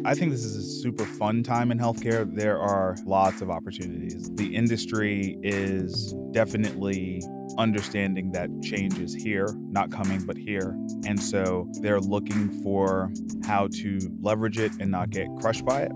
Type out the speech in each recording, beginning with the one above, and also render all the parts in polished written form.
I think this is a super fun time in healthcare. There are lots of opportunities. The industry is definitely understanding that change is here, not coming, but here. And so they're looking for how to leverage it and not get crushed by it.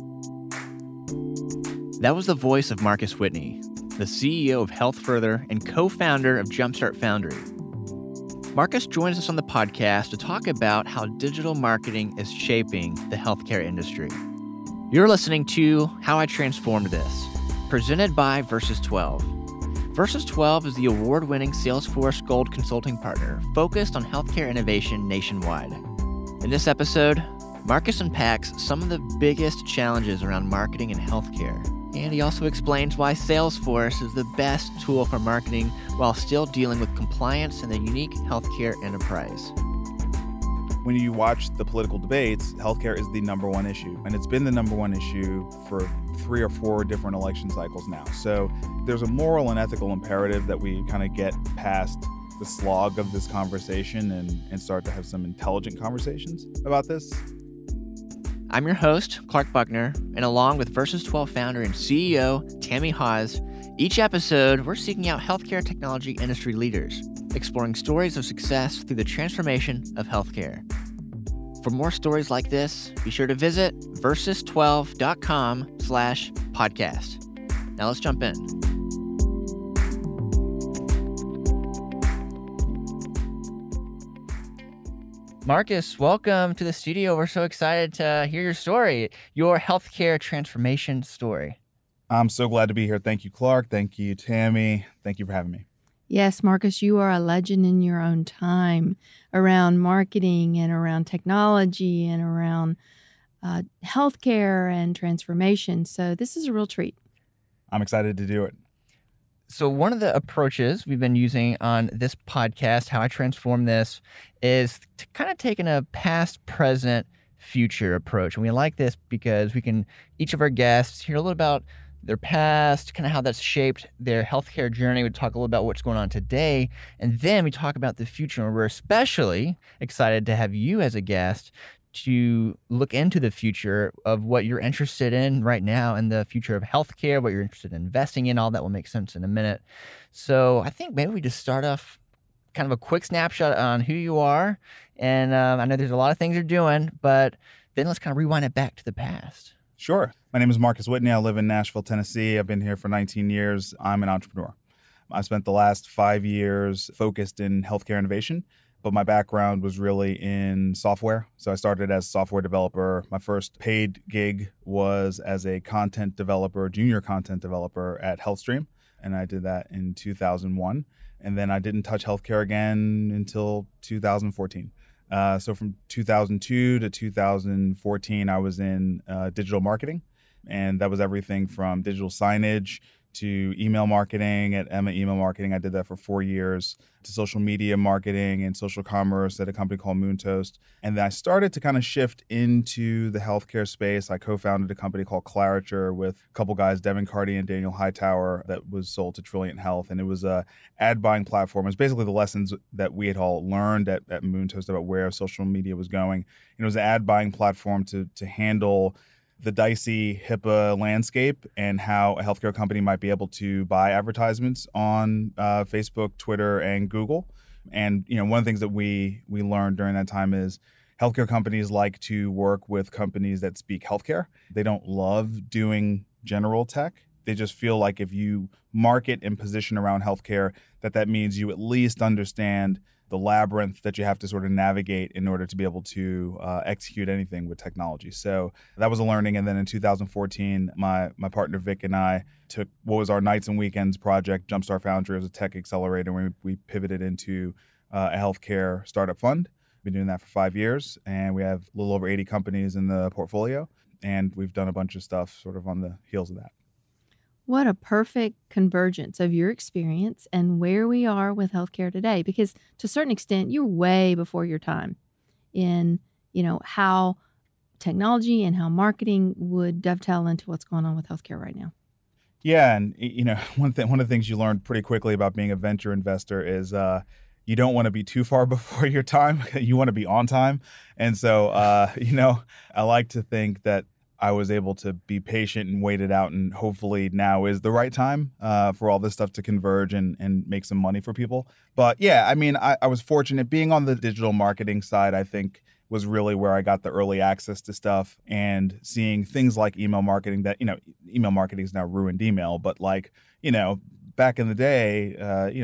That was the voice of Marcus Whitney, the CEO of Health Further and co-founder of Jumpstart Foundry. Marcus joins us on the podcast to talk about how digital marketing is shaping the healthcare industry. You're listening to How I Transformed This, presented by Versus 12. Versus 12 is the award-winning Salesforce Gold consulting partner focused on healthcare innovation nationwide. In this episode, Marcus unpacks some of the biggest challenges around marketing in healthcare, and he also explains why Salesforce is the best tool for marketing while still dealing with compliance in the unique healthcare enterprise. When you watch the political debates, healthcare is the number one issue, and it's been the number one issue for 3 or 4 different election cycles now. So there's a moral and ethical imperative that we kind of get past the slog of this conversation and start to have some intelligent conversations about this. I'm your host, Clark Buckner, and along with Versus 12 founder and CEO, Tammy Haas, each episode, we're seeking out healthcare technology industry leaders, exploring stories of success through the transformation of healthcare. For more stories like this, be sure to visit versus12.com/podcast. Now let's jump in. Marcus, welcome to the studio. We're so excited to hear your story, your healthcare transformation story. I'm so glad to be here. Thank you, Clark. Thank you, Tammy. Thank you for having me. Yes, Marcus, you are a legend in your own time around marketing and around technology and around healthcare and transformation. So this is a real treat. I'm excited to do it. So one of the approaches we've been using on this podcast, How I Transform This, is to kind of taking a past, present, future approach. And we like this because we can, each of our guests, hear a little about their past, kind of how that's shaped their healthcare journey. We talk a little about what's going on today, and then we talk about the future. And we're especially excited to have you as a guest to look into the future of what you're interested in right now and the future of healthcare, what you're interested in investing in. All that will make sense in a minute. So I think maybe we just start off kind of a quick snapshot on who you are. And I know there's a lot of things you're doing, but then let's kind of rewind it back to the past. Sure. My name is Marcus Whitney. I live in Nashville, Tennessee. I've been here for 19 years. I'm an entrepreneur. I spent the last 5 years focused in healthcare innovation, but my background was really in software. So I started as a software developer. My first paid gig was as a content developer, junior content developer at HealthStream, and I did that in 2001. And then I didn't touch healthcare again until 2014. So from 2002 to 2014, I was in digital marketing. And that was everything from digital signage to email marketing at Emma Email Marketing. I did that for 4 years, to social media marketing and social commerce at a company called Moontoast. And then I started to kind of shift into the healthcare space. I co-founded a company called Clariture with a couple guys, Devin Carty and Daniel Hightower, that was sold to Trilliant Health. And it was a ad buying platform. It was basically the lessons that we had all learned at Moontoast about where social media was going. And it was an ad buying platform to handle the dicey HIPAA landscape and how a healthcare company might be able to buy advertisements on Facebook, Twitter, and Google. And one of the things that we learned during that time is healthcare companies like to work with companies that speak healthcare. They don't love doing general tech. They just feel like if you market and position around healthcare, that means you at least understand the labyrinth that you have to sort of navigate in order to be able to execute anything with technology. So that was a learning. And then in 2014, my partner Vic and I took what was our nights and weekends project, Jumpstart Foundry, as a tech accelerator. We pivoted into a healthcare startup fund. We've been doing that for 5 years, and we have a little over 80 companies in the portfolio. And we've done a bunch of stuff sort of on the heels of that. What a perfect convergence of your experience and where we are with healthcare today, because to a certain extent, you're way before your time in, how technology and how marketing would dovetail into what's going on with healthcare right now. Yeah, and one of the things you learn pretty quickly about being a venture investor is you don't want to be too far before your time. You want to be on time. And so, I like to think that I was able to be patient and wait it out, and hopefully now is the right time for all this stuff to converge and make some money for people. But yeah, I mean, I was fortunate being on the digital marketing side. I think was really where I got the early access to stuff, and seeing things like email marketing that, email marketing is now ruined email, but like, back in the day,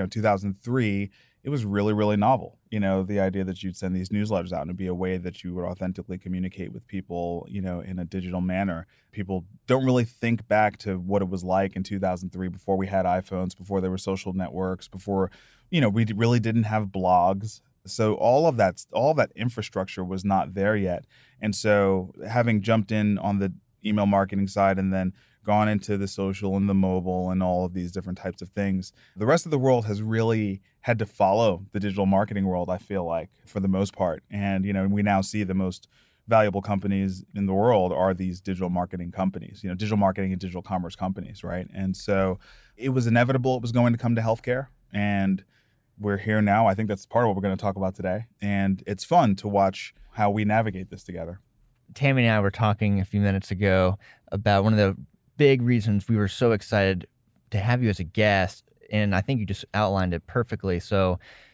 2003, it was really, really novel. The idea that you'd send these newsletters out and it'd be a way that you would authentically communicate with people, in a digital manner. People don't really think back to what it was like in 2003 before we had iPhones, before there were social networks, before, we really didn't have blogs. So all of that infrastructure was not there yet. And so having jumped in on the email marketing side and then gone into the social and the mobile and all of these different types of things, the rest of the world has really had to follow the digital marketing world, I feel like, for the most part. And, we now see the most valuable companies in the world are these digital marketing companies, digital marketing and digital commerce companies, right? And so it was inevitable it was going to come to healthcare. And we're here now. I think that's part of what we're going to talk about today. And it's fun to watch how we navigate this together. Tammy and I were talking a few minutes ago about one of the big reasons we were so excited to have you as a guest, and I think you just outlined it perfectly. So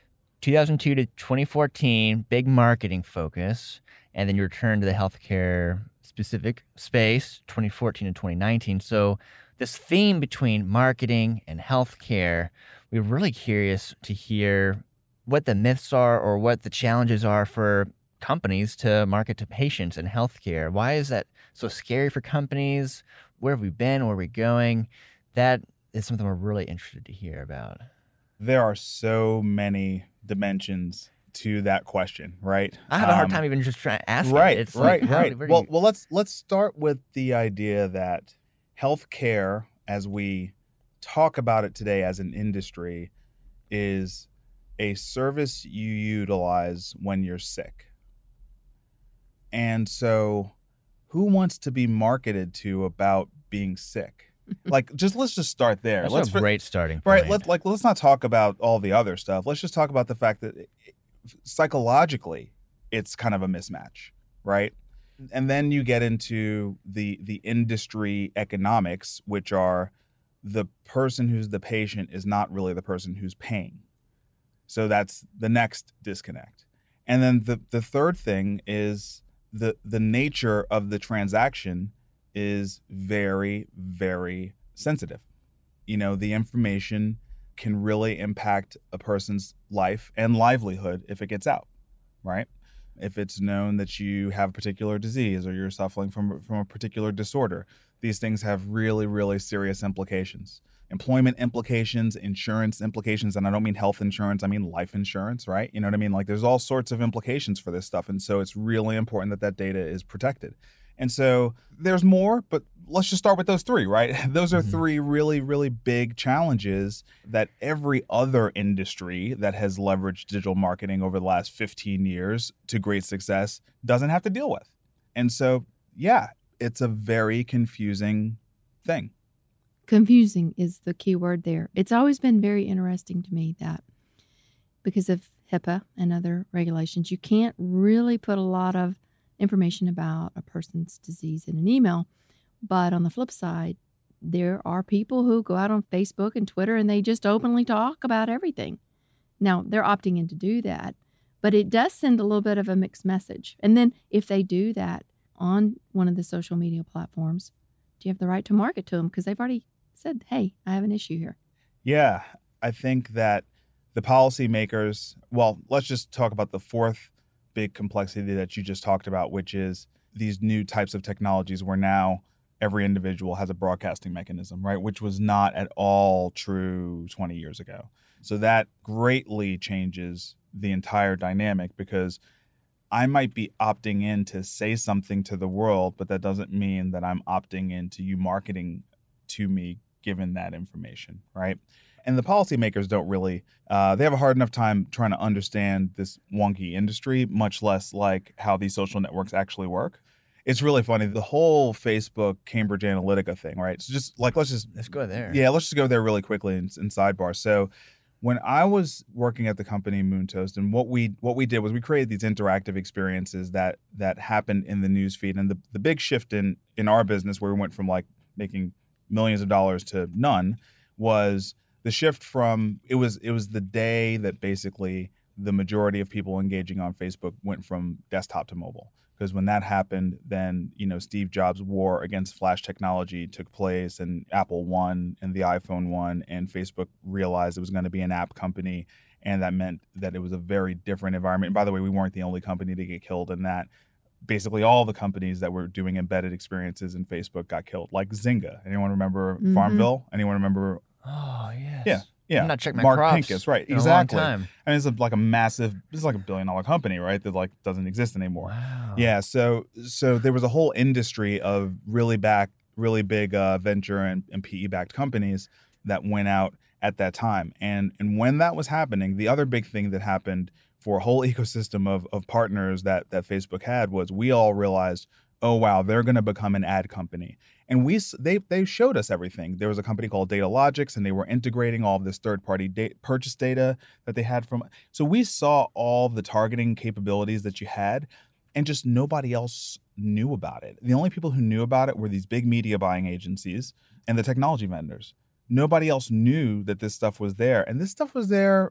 2002 to 2014, big marketing focus, and then you returned to the healthcare specific space, 2014 and 2019. So this theme between marketing and healthcare, we're really curious to hear what the myths are or what the challenges are for companies to market to patients in healthcare. Why is that so scary for companies? Where have we been? Where are we going? That is something we're really interested to hear about. There are so many dimensions to that question, right? I have a hard time even just trying to ask right, it. It's right, like, right. Well, let's start with the idea that healthcare, as we talk about it today as an industry, is a service you utilize when you're sick. And so who wants to be marketed to about being sick? Let's just start there. That's a great starting point. Right. Let's not talk about all the other stuff. Let's just talk about the fact that psychologically, it's kind of a mismatch, right? And then you get into the industry economics, which are the person who's the patient is not really the person who's paying. So that's the next disconnect. And then the third thing is the nature of the transaction is very, very sensitive. The information can really impact a person's life and livelihood if it gets out, right? If it's known that you have a particular disease or you're suffering from a particular disorder, these things have really, really serious implications. Employment implications, insurance implications, and I don't mean health insurance, I mean life insurance, right? You know what I mean? Like there's all sorts of implications for this stuff. And so it's really important that data is protected. And so there's more, but let's just start with those three, right? Those are three really, really big challenges that every other industry that has leveraged digital marketing over the last 15 years to great success doesn't have to deal with. And so, yeah, it's a very confusing thing. Confusing is the key word there. It's always been very interesting to me that because of HIPAA and other regulations, you can't really put a lot of information about a person's disease in an email. But on the flip side, there are people who go out on Facebook and Twitter and they just openly talk about everything. Now, they're opting in to do that, but it does send a little bit of a mixed message. And then if they do that on one of the social media platforms, do you have the right to market to them? Because they've already said, hey, I have an issue here. Yeah, I think that the policymakers, well, let's just talk about the fourth big complexity that you just talked about, which is these new types of technologies where now every individual has a broadcasting mechanism, right? Which was not at all true 20 years ago. So that greatly changes the entire dynamic because I might be opting in to say something to the world, but that doesn't mean that I'm opting into you marketing to me given that information, right? And the policymakers don't really, they have a hard enough time trying to understand this wonky industry, much less like how these social networks actually work. It's really funny, the whole Facebook Cambridge Analytica thing, right? So just like, let's go there. Yeah, let's just go there really quickly in sidebar. So When I was working at the company Moontoast, and what we did was we created these interactive experiences that happened in the newsfeed. And the big shift in our business, where we went from like making millions of dollars to none, was the shift from it was the day that basically the majority of people engaging on Facebook went from desktop to mobile. Because when that happened, then Steve Jobs' war against flash technology took place, and Apple won, and the iPhone won, and Facebook realized it was going to be an app company, and that meant that it was a very different environment. And by the way, we weren't the only company to get killed in that. Basically, all the companies that were doing embedded experiences in Facebook got killed, like Zynga. Anyone remember Farmville? Anyone remember? Oh yes. Yeah. Yeah, I'm not checking my Mark crops Pincus, right? in Exactly. a long time. I mean, it's like a massive. This is like $1 billion company, right? That like doesn't exist anymore. Wow. Yeah. So there was a whole industry of really big venture and PE backed companies that went out at that time. And when that was happening, the other big thing that happened for a whole ecosystem of partners that Facebook had was we all realized, oh wow, they're going to become an ad company. And they showed us everything. There was a company called Datalogix, and they were integrating all of this third-party purchase data that they had from. So we saw all the targeting capabilities that you had, and just nobody else knew about it. The only people who knew about it were these big media buying agencies and the technology vendors. Nobody else knew that this stuff was there, and this stuff was there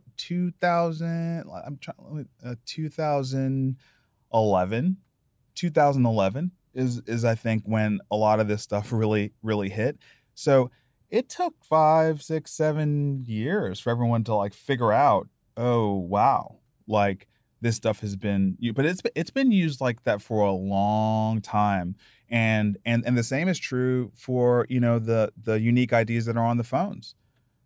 2011 is I think when a lot of this stuff really hit. So it took 5, 6, 7 years for everyone to like figure out, oh wow, like this stuff has been, but it's been used like that for a long time. And the same is true for the unique IDs that are on the phones.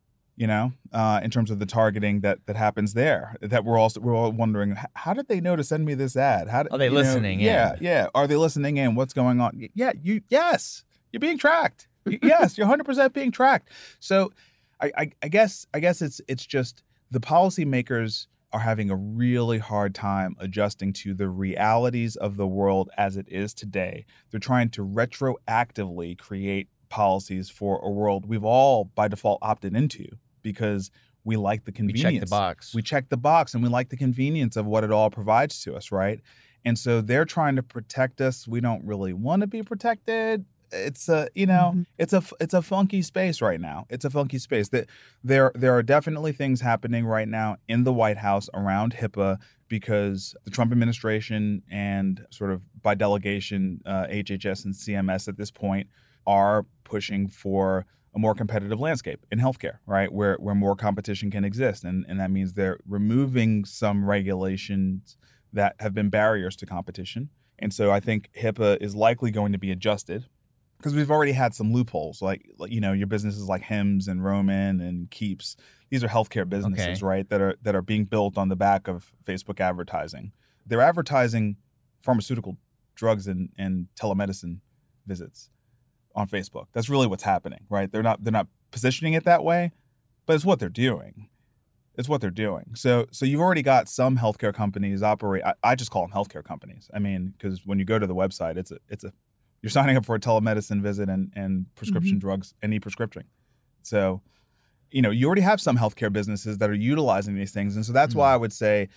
In terms of the targeting that happens there, that we're all wondering, how did they know to send me this ad? Are they listening in? Yeah. Are they listening in? What's going on? Yeah, yes, you're being tracked. Yes, you're 100% being tracked. So I guess it's just the policymakers are having a really hard time adjusting to the realities of the world as it is today. They're trying to retroactively create policies for a world we've all by default opted into, because we like the convenience. We check the box. We check the box, and we like the convenience of what it all provides to us, right? And so they're trying to protect us. We don't really want to be protected. It's it's a funky space right now. It's a funky space. That there are definitely things happening right now in the White House around HIPAA, because the Trump administration and sort of by delegation HHS and CMS at this point are pushing for a more competitive landscape in healthcare, right? Where more competition can exist. And that means they're removing some regulations that have been barriers to competition. And so I think HIPAA is likely going to be adjusted, because we've already had some loopholes, like your businesses like Hims and Roman and Keeps. These are healthcare businesses, right? That are being built on the back of Facebook advertising. They're advertising pharmaceutical drugs and telemedicine visits on Facebook. That's really what's happening, right? They're not positioning it that way, but it's what they're doing. It's what they're doing. So you've already got some healthcare companies operate. I just call them healthcare companies. I mean, because when you go to the website, it's a you're signing up for a telemedicine visit and prescription drugs and e-prescription. So, you already have some healthcare businesses that are utilizing these things. And so that's why I would say,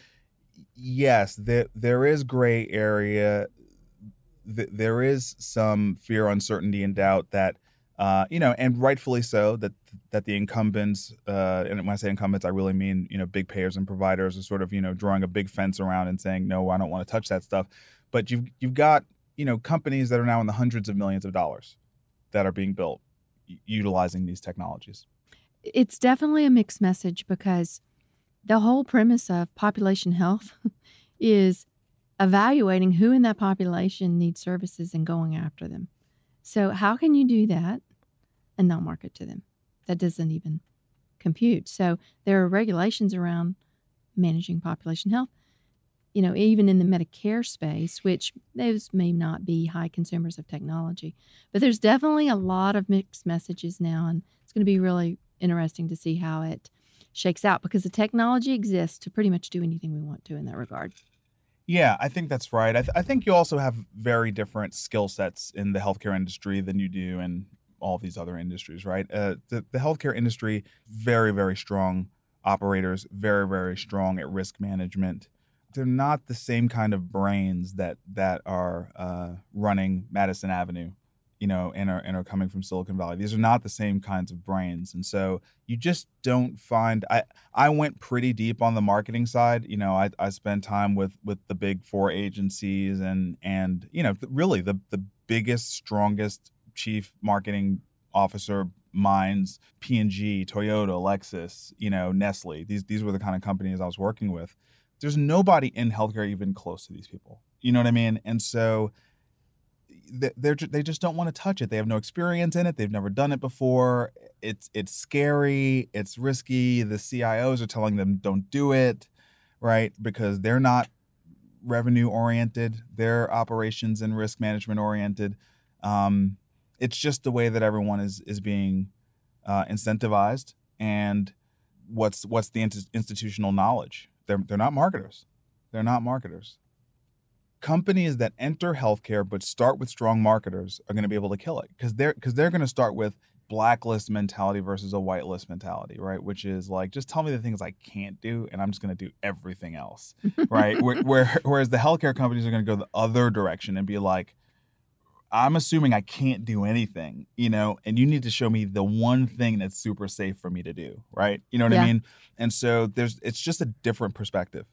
yes, there is gray area. There is some fear, uncertainty, and doubt that, and rightfully so, that the incumbents, and when I say incumbents, I really mean, big payers and providers are sort of, drawing a big fence around and saying, no, I don't want to touch that stuff. But you've got, companies that are now in the hundreds of millions of dollars that are being built utilizing these technologies. It's definitely a mixed message, because the whole premise of population health is evaluating who in that population needs services and going after them. So how can you do that and not market to them? That doesn't even compute. So there are regulations around managing population health. Even in the Medicare space, which those may not be high consumers of technology, but there's definitely a lot of mixed messages now, and it's going to be really interesting to see how it shakes out, because the technology exists to pretty much do anything we want to in that regard. Yeah, I think that's right. I think you also have very different skill sets in the healthcare industry than you do in all these other industries, right? The healthcare industry, very, very strong operators, very, very strong at risk management. They're not the same kind of brains that are running Madison Avenue, and are coming from Silicon Valley. These are not the same kinds of brains, and so you just don't find. I went pretty deep on the marketing side. I spent time with the big four agencies and really the biggest, strongest chief marketing officer minds, P&G, Toyota, Lexus, Nestle. These were the kind of companies I was working with. There's nobody in healthcare even close to these people. You know what I mean? And so they just don't want to touch it. They have no experience in it. They've never done it before. It's scary. It's risky. The CIOs are telling them don't do it, right? Because they're not revenue oriented. They're operations and risk management oriented. It's just the way that everyone is being incentivized. And what's the institutional knowledge? They're not marketers. They're not marketers. Companies that enter healthcare but start with strong marketers are going to be able to kill it because they're going to start with blacklist mentality versus a whitelist mentality, right? Which is like, just tell me the things I can't do, and I'm just going to do everything else, right? Whereas the healthcare companies are going to go the other direction and be like, I'm assuming I can't do anything, and you need to show me the one thing that's super safe for me to do, right? You know what I mean? And so it's just a different perspective.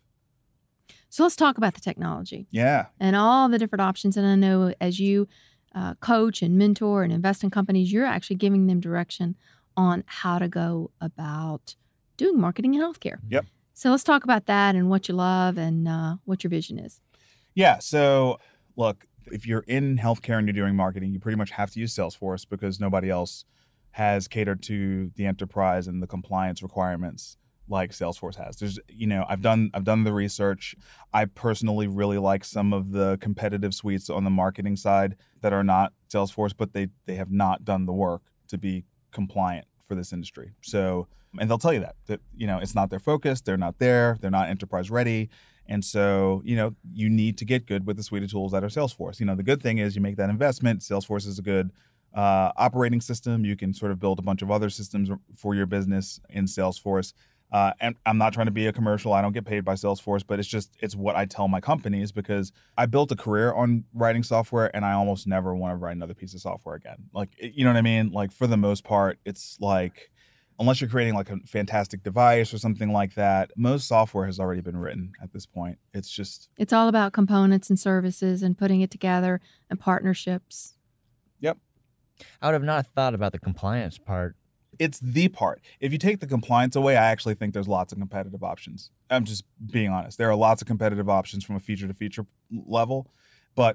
So let's talk about the technology. Yeah. And all the different options. And I know as you coach and mentor and invest in companies, you're actually giving them direction on how to go about doing marketing in healthcare. Yep. So let's talk about that and what you love and what your vision is. Yeah. So look, if you're in healthcare and you're doing marketing, you pretty much have to use Salesforce because nobody else has catered to the enterprise and the compliance requirements like Salesforce has. There's, I've done the research. I personally really like some of the competitive suites on the marketing side that are not Salesforce, but they have not done the work to be compliant for this industry. So, and they'll tell you that it's not their focus. They're not there. They're not enterprise ready. And so, you need to get good with the suite of tools that are Salesforce. The good thing is you make that investment. Salesforce is a good operating system. You can sort of build a bunch of other systems for your business in Salesforce. And I'm not trying to be a commercial. I don't get paid by Salesforce, but it's what I tell my companies because I built a career on writing software and I almost never want to write another piece of software again. Like, you know what I mean? Like, for the most part, it's like, unless you're creating like a fantastic device or something like that, most software has already been written at this point. It's all about components and services and putting it together and partnerships. Yep. I would have not thought about the compliance part. It's the part. If you take the compliance away, I actually think there's lots of competitive options. I'm just being honest. There are lots of competitive options from a feature to feature level, but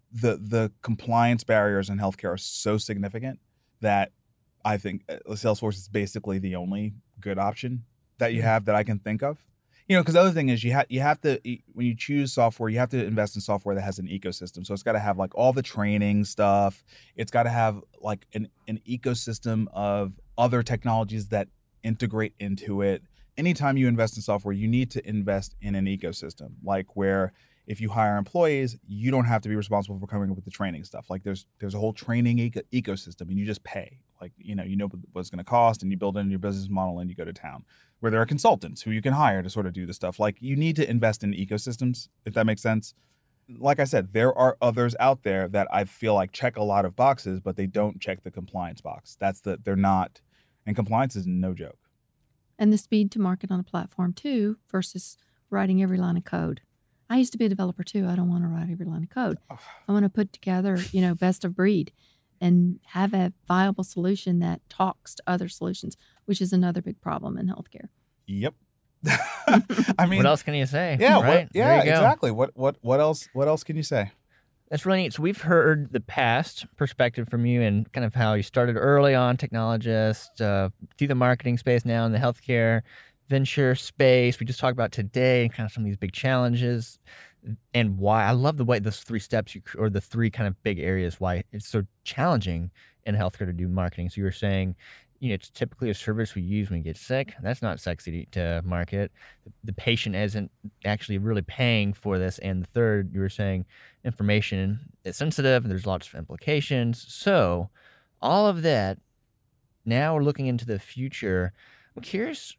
the compliance barriers in healthcare are so significant that I think Salesforce is basically the only good option that you have that I can think of. Because the other thing is you have to, when you choose software, you have to invest in software that has an ecosystem. So it's got to have like all the training stuff. It's got to have like an ecosystem of other technologies that integrate into it. Anytime you invest in software, you need to invest in an ecosystem, like where if you hire employees, you don't have to be responsible for coming up with the training stuff. Like there's a whole training ecosystem and you just pay. Like, you know what it's going to cost and you build it in your business model and you go to town. Where there are consultants who you can hire to sort of do the stuff. Like, you need to invest in ecosystems, if that makes sense. Like I said, there are others out there that I feel like check a lot of boxes, but they don't check the compliance box. They're not, and compliance is no joke. And the speed to market on a platform too, versus writing every line of code. I used to be a developer too. I don't want to write every line of code. I want to put together, best of breed and have a viable solution that talks to other solutions, which is another big problem in healthcare. Yep. I mean, what else can you say? Yeah, right? Exactly. What else can you say? That's really neat. So we've heard the past perspective from you and kind of how you started early on, technologist, through the marketing space now in the healthcare venture space. We just talked about today and kind of some of these big challenges and why. I love the way those 3 steps or the 3 kind of big areas why it's so challenging in healthcare to do marketing. So you were saying, it's typically a service we use when we get sick. That's not sexy to market. The patient isn't actually really paying for this. And the third, you were saying information is sensitive and there's lots of implications. So all of that, now we're looking into the future. I'm curious,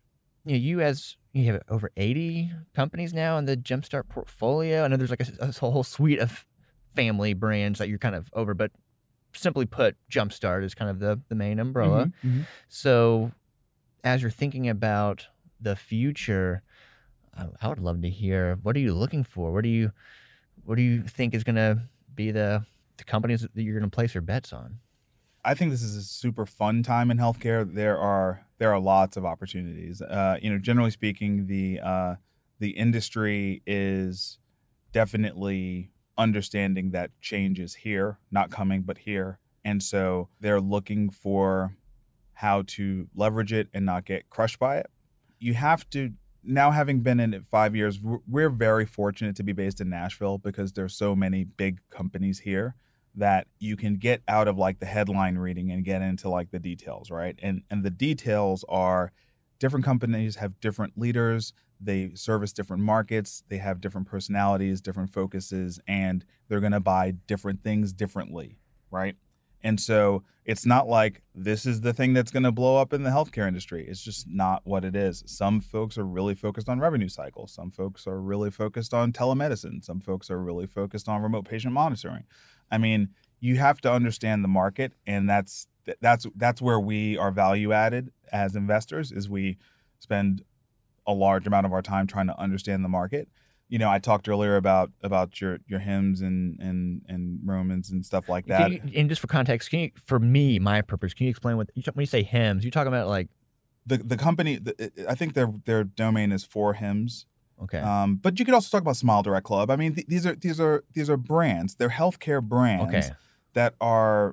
you have over 80 companies now in the Jumpstart portfolio. I know there's like a whole suite of family brands that you're kind of over, but simply put, Jumpstart is kind of the main umbrella. So as you're thinking about the future, I would love to hear, what are you looking for? What do you think is going to be the companies that you're going to place your bets on? I think this is a super fun time in healthcare. There are lots of opportunities. Generally speaking, the industry is definitely understanding that change is here, not coming, but here. And so they're looking for how to leverage it and not get crushed by it. You have to, now having been in it 5 years, we're very fortunate to be based in Nashville because there's so many big companies here that you can get out of like the headline reading and get into like the details, right? And the details are different companies have different leaders, they service different markets, they have different personalities, different focuses, and they're going to buy different things differently, right? And so it's not like this is the thing that's going to blow up in the healthcare industry. It's just not what it is. Some folks are really focused on revenue cycles. Some folks are really focused on telemedicine. Some folks are really focused on remote patient monitoring. I mean, you have to understand the market, and that's where we are value added as investors. Is we spend a large amount of our time trying to understand the market. I talked earlier about your HIMSS and Romans and stuff like that. And just for context, for me, my purpose, can you explain when you say HIMSS, you're talking about like the company? I think their domain is for HIMSS. Okay. But you could also talk about Smile Direct Club. I mean, these are brands. They're healthcare brands that are,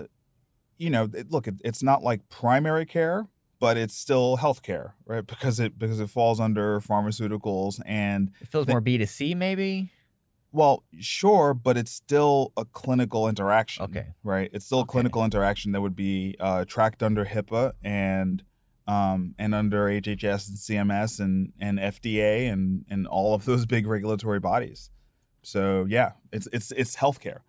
it's not like primary care, but it's still healthcare, right? Because it falls under pharmaceuticals and it feels more B2C, maybe. Well, sure, but it's still a clinical interaction. Okay. Right. It's still a clinical interaction that would be tracked under HIPAA and under HHS and CMS and FDA and all of those big regulatory bodies. So yeah, it's healthcare.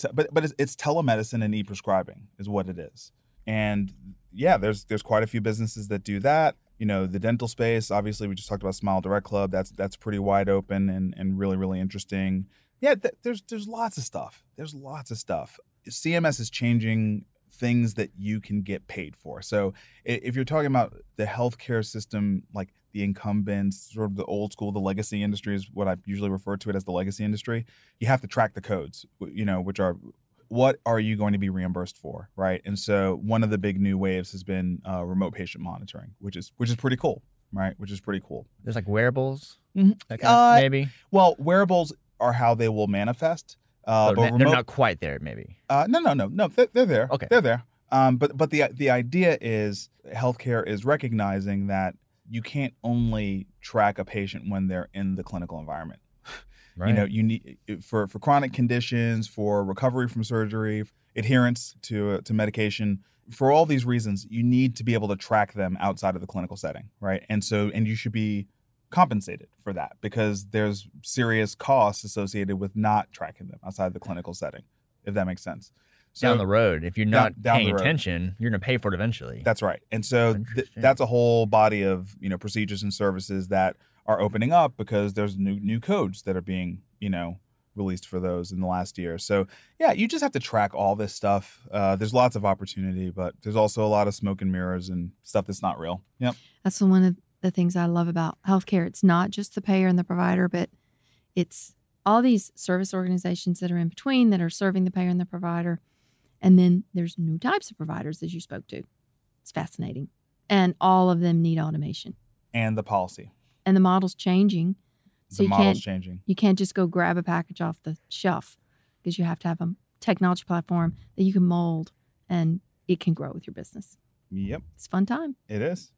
It's telemedicine and e-prescribing is what it is. And yeah, there's quite a few businesses that do that. The dental space, obviously we just talked about Smile Direct Club. That's pretty wide open and really, really interesting. Yeah, there's lots of stuff. There's lots of stuff. CMS is changing things that you can get paid for. So if you're talking about the healthcare system, like the incumbents, sort of the old school, the legacy industry is what I usually refer to it as the legacy industry. You have to track the codes, which are what are you going to be reimbursed for, right? And so one of the big new waves has been remote patient monitoring, which is pretty cool, right? Which is pretty cool. There's like wearables, that kind of, maybe. Well, wearables are how they will manifest. But they're not quite there, maybe. No, they're there. Okay, they're there. But the idea is healthcare is recognizing that you can't only track a patient when they're in the clinical environment. Right. You need for chronic conditions, for recovery from surgery, adherence to medication. For all these reasons, you need to be able to track them outside of the clinical setting, right? And you should be compensated for that because there's serious costs associated with not tracking them outside the clinical setting, if that makes sense. So, down the road, if you're not paying attention, you're going to pay for it eventually. That's right. And so that's a whole body of procedures and services that are opening up because there's new codes that are being released for those in the last year. So yeah, you just have to track all this stuff. There's lots of opportunity, but there's also a lot of smoke and mirrors and stuff that's not real. Yep. That's one of the things I love about healthcare. It's not just the payer and the provider, but it's all these service organizations that are in between that are serving the payer and the provider. And then there's new types of providers, as you spoke to. It's fascinating. And all of them need automation. And the policy. And the model's changing. So changing. You can't just go grab a package off the shelf because you have to have a technology platform that you can mold and it can grow with your business. Yep. It's a fun time. It is.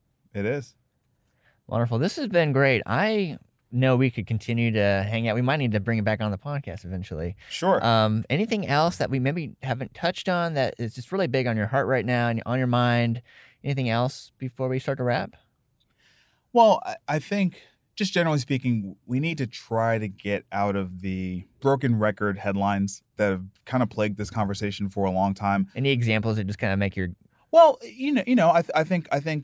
Wonderful. This has been great. I know we could continue to hang out. We might need to bring it back on the podcast eventually. Sure. Anything else that we maybe haven't touched on that is just really big on your heart right now and on your mind? Anything else before we start to wrap? Well, I think just generally speaking, we need to try to get out of the broken record headlines that have kind of plagued this conversation for a long time. Any examples that just kind of make your... Well, I think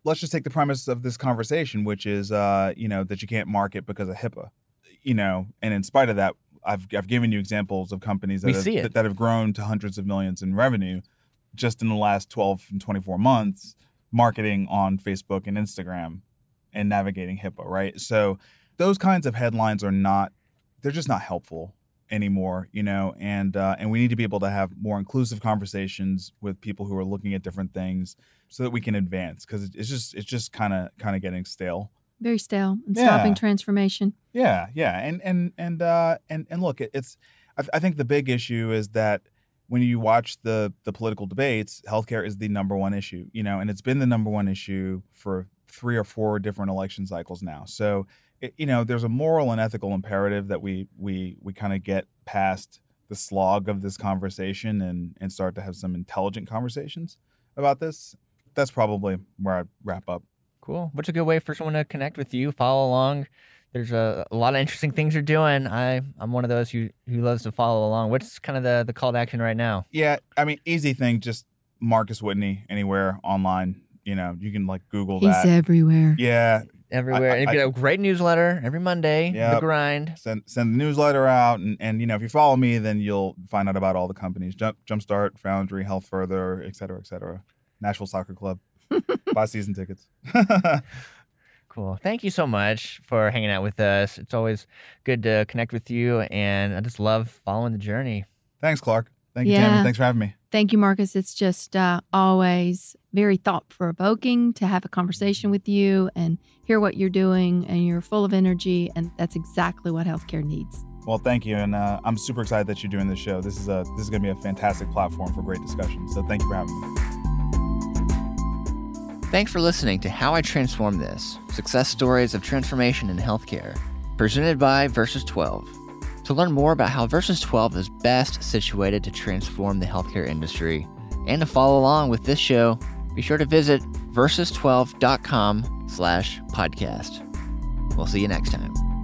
let's just take the premise of this conversation, which is, that you can't market because of HIPAA, and in spite of that, I've given you examples of companies that have grown to hundreds of millions in revenue just in the last 12 and 24 months, marketing on Facebook and Instagram and navigating HIPAA, right? So those kinds of headlines they're just not helpful anymore, and we need to be able to have more inclusive conversations with people who are looking at different things so that we can advance, because it's just kind of getting stale. Very stale and stopping transformation. Yeah. And look, I think the big issue is that when you watch the political debates, healthcare is the number one issue, and it's been the number one issue for 3 or 4 different election cycles now. So, there's a moral and ethical imperative that we kind of get past the slog of this conversation and start to have some intelligent conversations about this. That's probably where I'd wrap up. Cool. What's a good way for someone to connect with you, follow along? There's a lot of interesting things you're doing. I'm one of those who loves to follow along. What's kind of the call to action right now? Yeah, I mean, easy thing, just Marcus Whitney anywhere online. You can Google that. He's everywhere. Yeah. Everywhere. And you get a great newsletter every Monday. The grind. Send the newsletter out, and if you follow me, then you'll find out about all the companies: Jumpstart, Foundry, Health Further, et cetera, et cetera. Nashville Soccer Club. Buy season tickets. Cool. Thank you so much for hanging out with us. It's always good to connect with you, and I just love following the journey. Thanks, Clark. Thank you, Tammy. Thanks for having me. Thank you, Marcus. It's just always very thought-provoking to have a conversation with you and hear what you're doing, and you're full of energy, and that's exactly what healthcare needs. Well, thank you, and I'm super excited that you're doing this show. This is going to be a fantastic platform for great discussion, so thank you for having me. Thanks for listening to How I Transform This, Success Stories of Transformation in Healthcare, presented by Versus 12. To learn more about how Versus 12 is best situated to transform the healthcare industry and to follow along with this show, be sure to visit versus12.com/podcast. We'll see you next time.